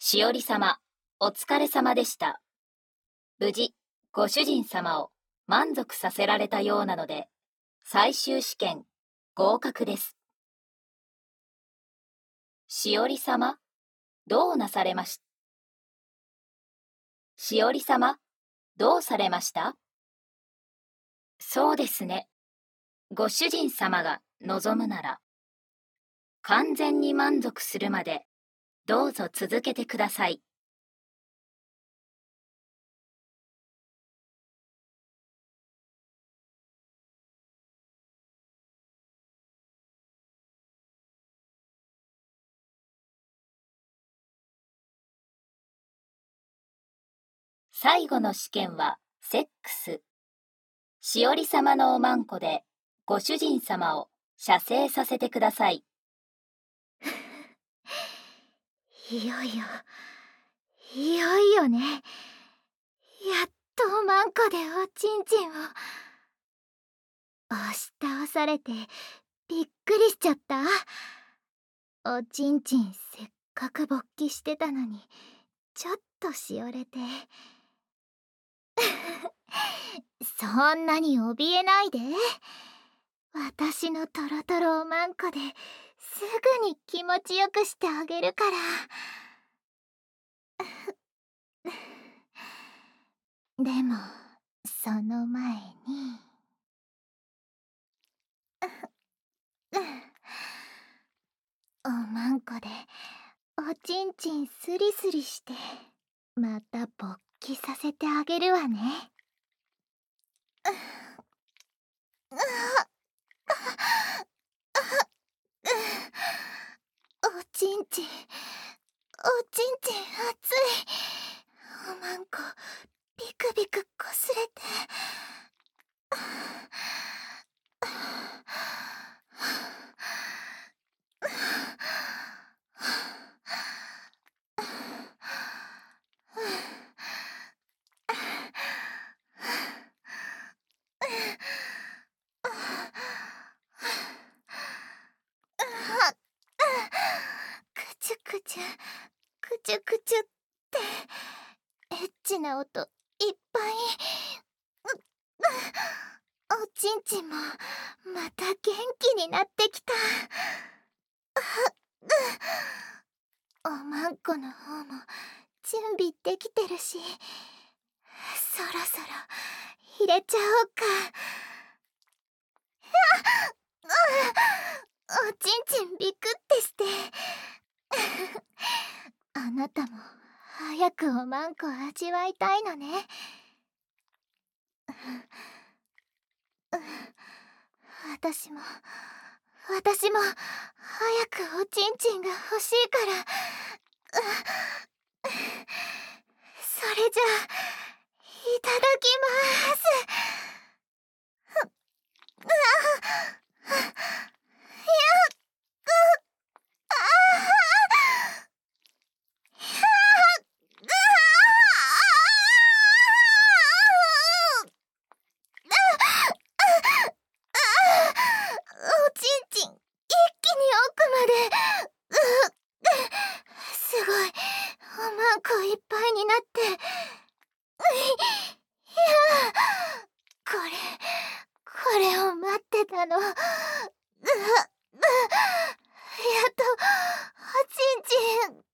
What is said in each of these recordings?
しおり様、お疲れ様でした。無事、ご主人様を満足させられたようなので、最終試験、合格です。しおり様、どうなされまししおり様、どうされました？そうですね。ご主人様が望むなら、完全に満足するまで、どうぞ続けてください。最後の試験はセックス。しおり様のおまんこでご主人様を射精させてください。 いよいよね。やっとおまんこでおちんちんを押し倒されてびっくりしちゃった。おちんちんせっかく勃起してたのにちょっとしおれてそんなに怯えないで。私のトロトロおまんこですぐに気持ちよくしてあげるから。でもその前におまんこでおちんちんスリスリしてまた勃起させてあげるわね。おちんちん熱い。おまんこビクビクこすれてくちゅくちゅってエッチな音いっぱい。おちんちんもまた元気になってきた。おまんこの方も準備できてるし、そろそろ入れちゃおうか。おちんちんビクってしてあなたも早くおまんこ味わいたいのね。私も早くおちんちんが欲しいから。それじゃあいただきます。おちんちん一気に奥まですごいおまんこいっぱいになって、いやこれを待ってたの。やっとおちんちん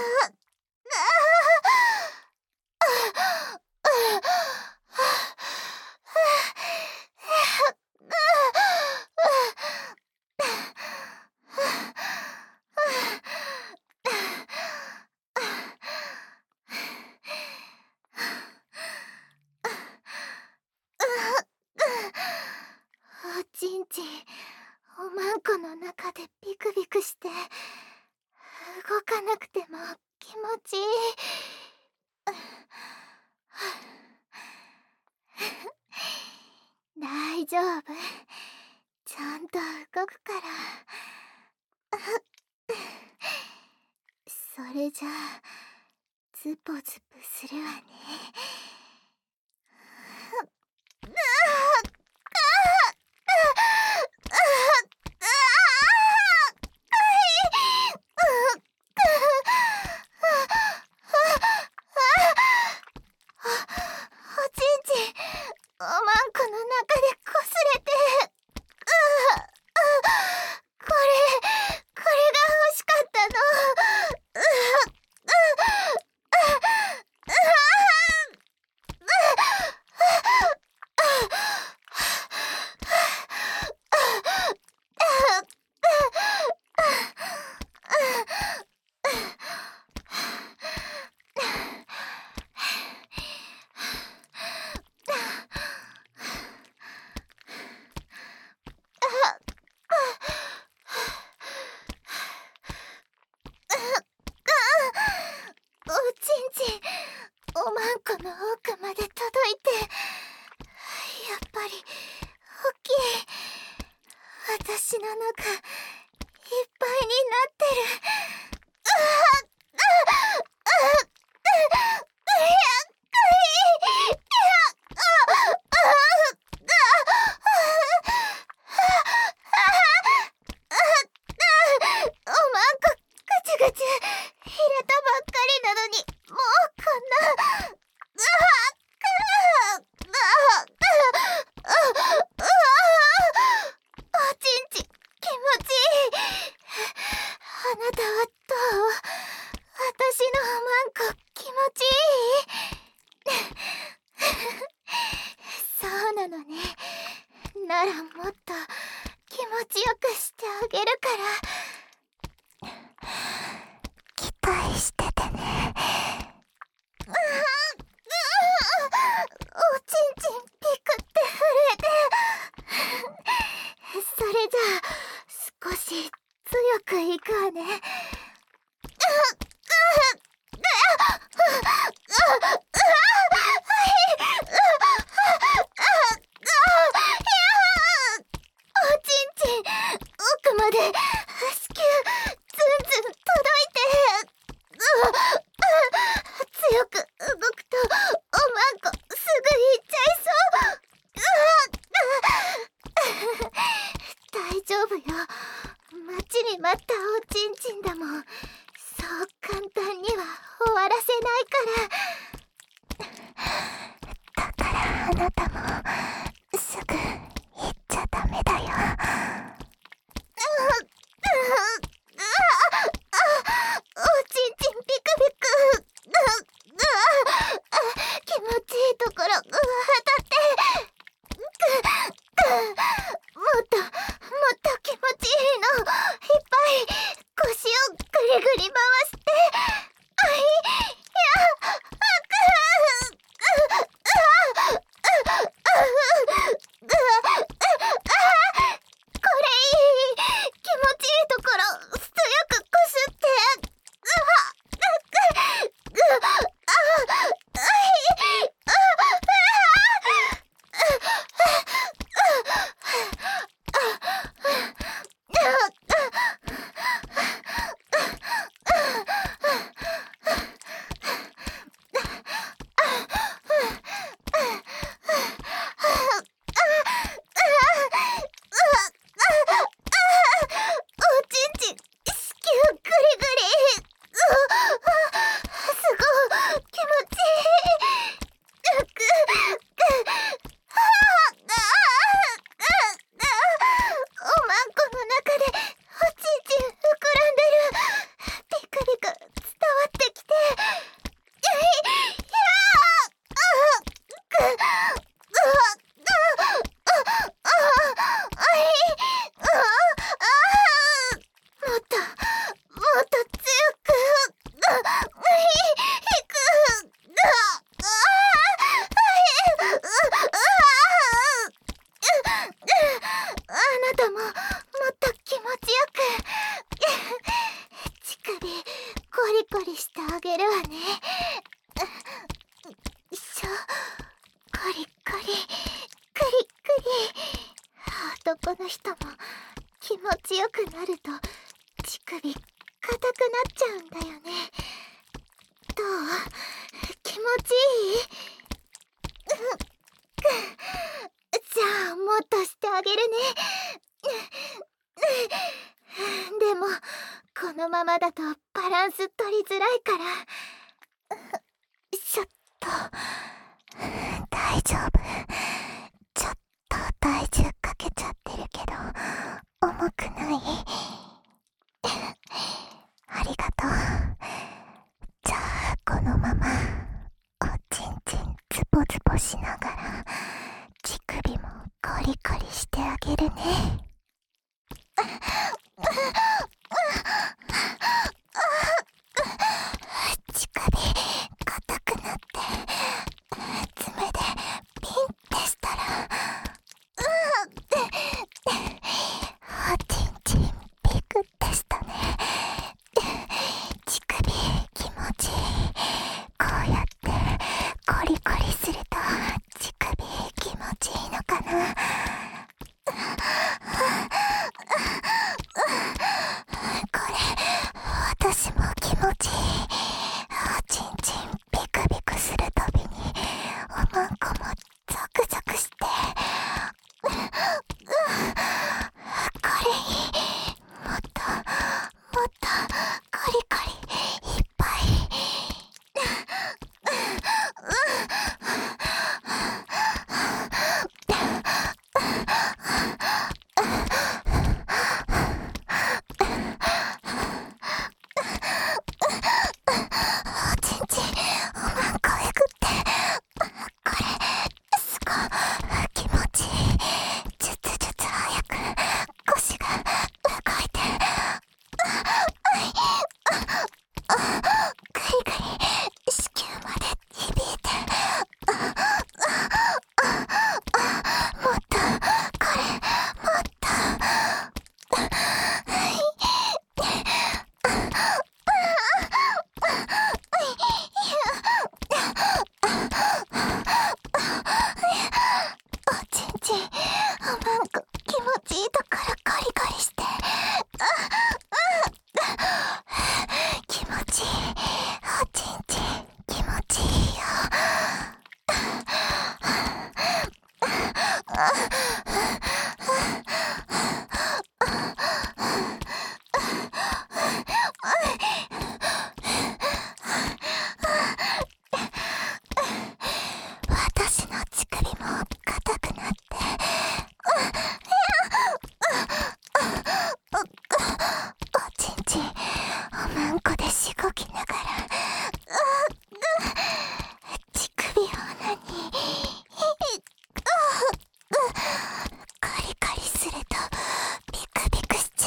おちんちんおまんこの中でビクビクして動かなくても気持ちいい。大丈夫、ちゃんと動くから。それじゃあズポズポするわね。 なたはどう？私のおまんこ気持ちいい？そうなのね。ならもっと気持ちよくしてあげるから。期待しててね。おちんちんピクって震えて。それじゃあ少し強くいくわね。おちんちん奥まで子宮ずんずん届いて。強く動くとおまんこすぐいっちゃいそう。大丈夫よ。待ちに待ったおちんちんだもん。そう簡単には終わらせないから。だからあなたもすぐ行っちゃダメだよ。おちんちんピクピク。気持ちいいところ当たって。もっともっと気持ちいいのいっぱい腰をぐりぐり回して。これいい。気持ちいいところ強くこすって。おちんちん子宮グリグリ。すごい気持ちいい。おまんこの中でおちんちん膨らんでる。ビクビク伝わってきて。もっともっと強く。いく。あなたももっと気持ちよく。乳首コリコリしてあげるわね。コリコリクリクリ。男の人も気持ちよくなると乳首硬くなっちゃうんだよね。どう？気持ちいい？じゃあもっとしてあげるね。でもこのままだとバランス取りづらいから。ちょっと大丈夫。ちょっと体重かけちゃってるけど重くない？ありがとう。じゃあこのままおちんちんズボズボしながら乳首もコリコリしてあげるね。乳首硬くなって爪でピンってしたら。おちんちんピクってしたね。乳首気持ちいい。こうやってコリコリすると乳首気持ちいいのかな。 まんこでしごきながら乳首を穴にカリカリするとビクビクしちゃ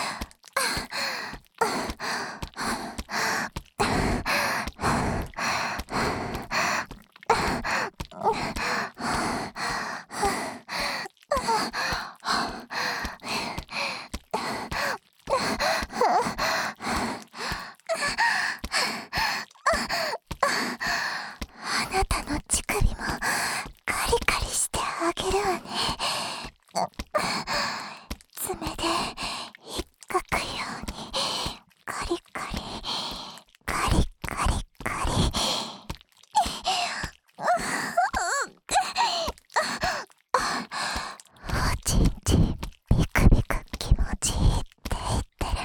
あなたの乳首もカリカリしてあげるわね。爪で引っかくようにカリカリカリカリカリ。おちんちんビクビク気持ちいいって言ってる。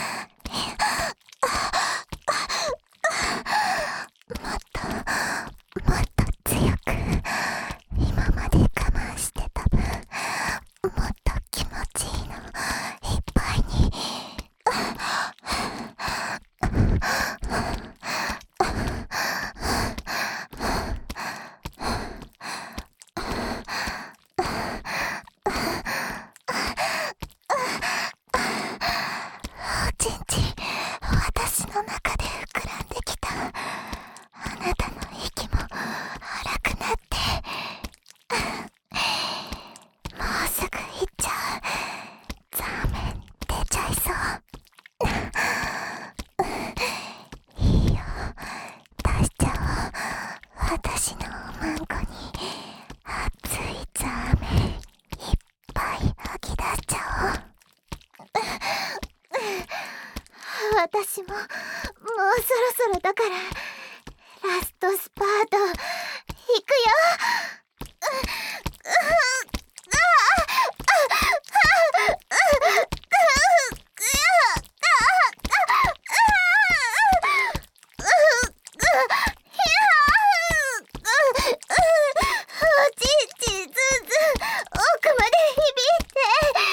もっともっと強く。今まで我慢してた分もっと気持ちいいのいっぱいに。おちんちん私の中で膨らんできた。あなたの息も荒くなって、もうすぐ行っちゃう。ザーメン出ちゃいそう。いいよ、出しちゃおう。私のおまんこに熱いザーメンいっぱい吐き出しちゃおう。私ももうそろそろだからラストスパート行くよ。おちんちんずんずん奥まで響いて。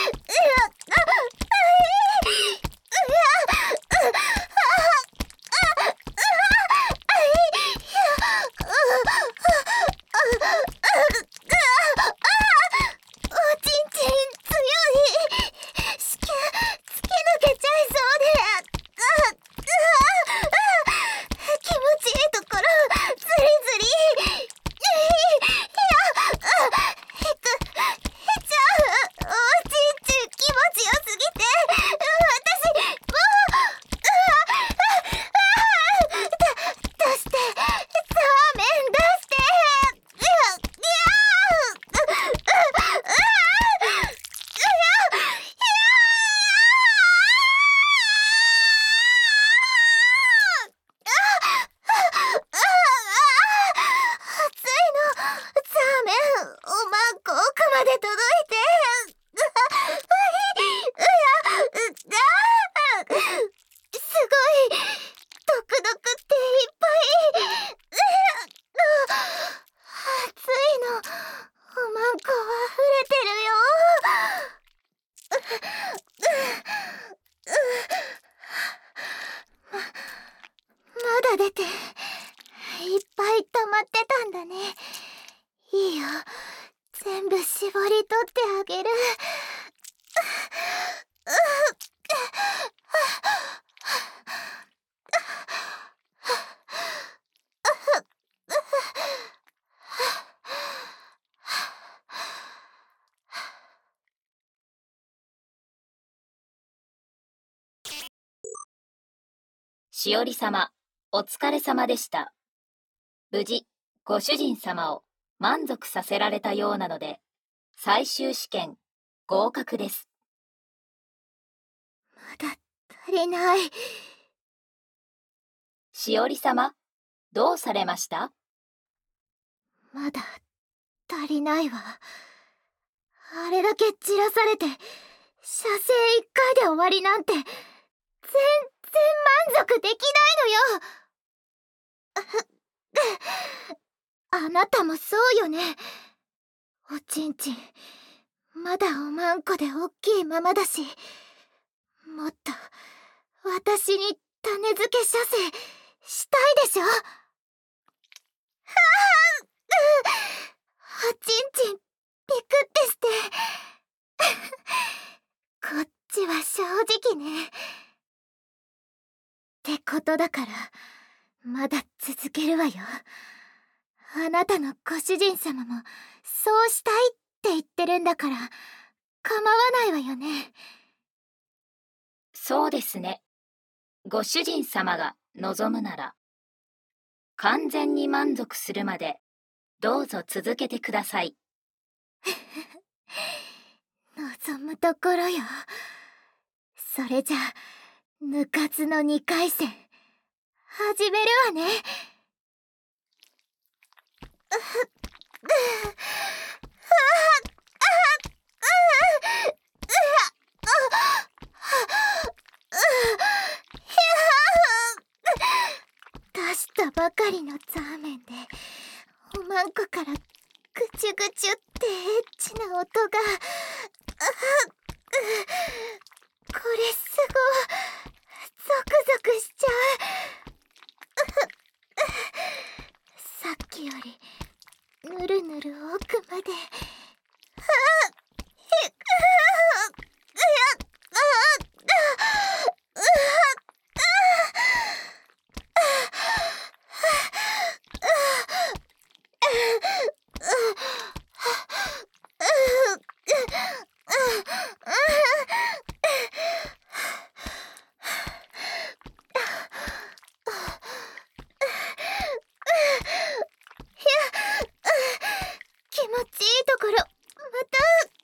おちんちん強い。子宮突き抜けちゃいそうで。気持ちいいところズリズリ。引っちゃう。おちんちん気持ちよすぎて私もう出してザーメン出して。熱いの。ザーメンおまんこ奥まで届いて。すごいドクドクっていっぱい。熱いの。おまんこ溢れてるよ。まだ出ていっぱい溜まってたんだね。いいよ、全部絞り取ってあげる。 しおり様、お疲れ様でした。無事、ご主人様を満足させられたようなので、最終試験、合格です。 まだ足りない。 しおり様、どうされました？ まだ足りないわ。あれだけ散らされて射精1回で終わりなんて全然満足できないのよ。あなたもそうよね。おちんちんまだおまんこでおっきいままだし、もっと私に種付け射精したいでしょ。おちんちんピクってしてこっちは正直ね。ってことだからまだ続けるわよ。あなたのご主人様もそうしたいって言ってるんだから構わないわよね。 そうですね。ご主人様が望むなら、完全に満足するまでどうぞ続けてください。 望むところよ。それじゃぬかつの2回戦始めるわね。出したばかりのザーメンでおまんこからぐちゅぐちゅってエッチな音が。これすごいゾクゾクしちゃう。さっきよりぬるぬる奥まで。気持ちいいところまた。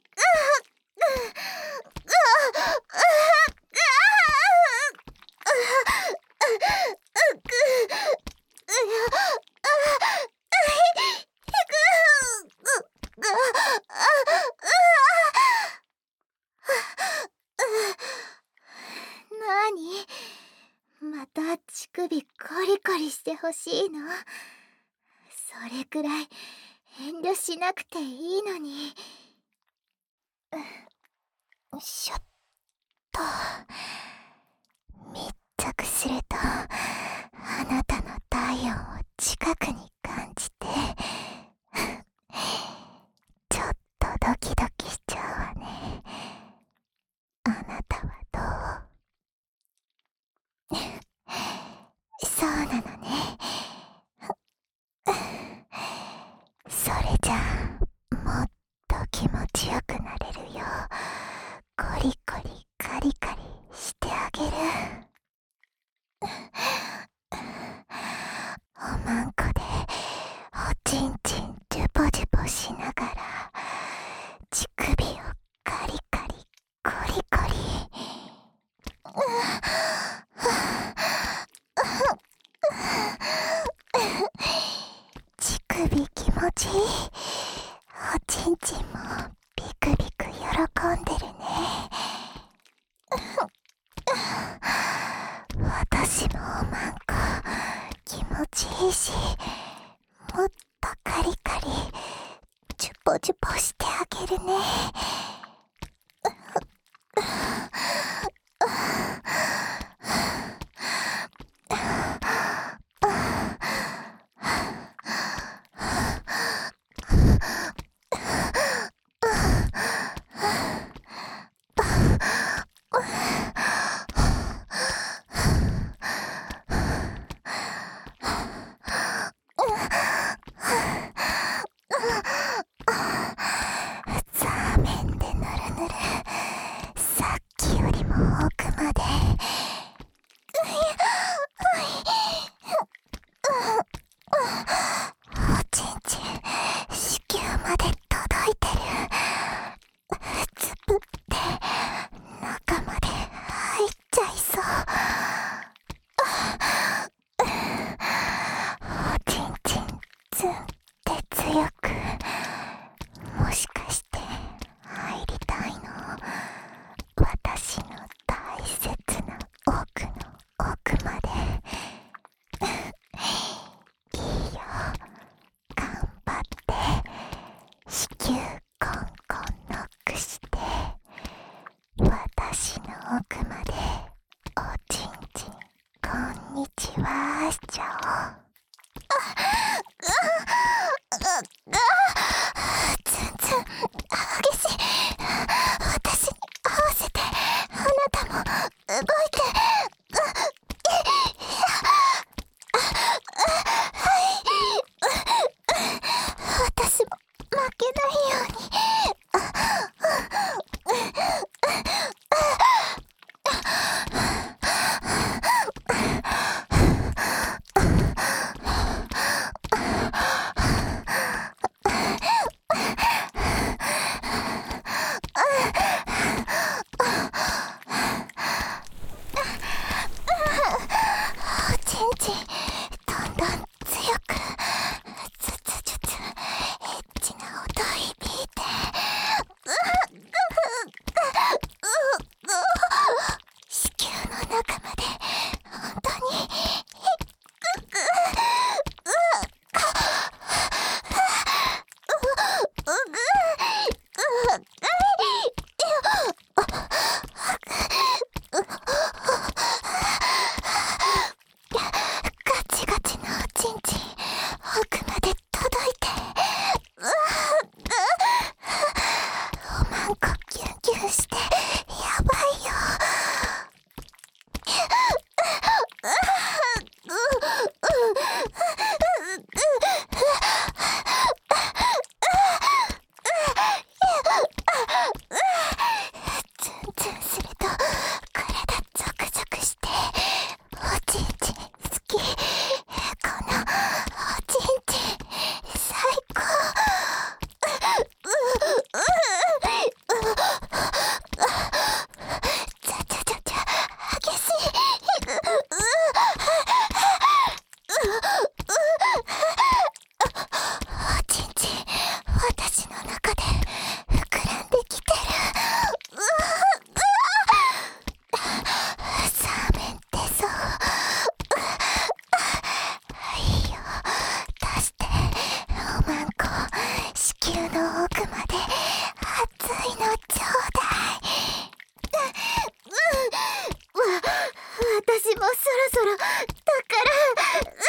なにまた乳首コリコリしてほしいの？それくらい遠慮しなくていいのに。しょっと密着するとあなたの体温を近くに感じてちょっとドキドキしちゃうわね。あなたはどう？そうなのね。それじゃあもっと気持ちよくなれるよ。コリコリカリカリしてあげる。おまんこでおちんちんジュポジュポしながら乳首をカリカリコリコリ。乳首気持ちいい。おちんちんもビクビク喜んでるね。私もおまんこ気持ちいいし、もっとカリカリジュポジュポしてあげるね。 にちはしちゃおう。全然激しい。私に合わせてあなたも動いて。私も負けないように。おちんちんどんどん強く、ずつずつエッチな音響いて。子宮の中まで本当にガチガチのおちんちん奥まで届いて。おまんこギュンギュンしてやばいよ。ツンツンすると体ゾクゾクして、おちんちん好き。このおちんちん最高。ちゃちゃちゃちゃ激しい。おちんちん私の中で膨らんできてる。サーメン出そう。いいよ、出して。おまんこ子宮の奥まで熱いのちょうだい。私もそろそろだから。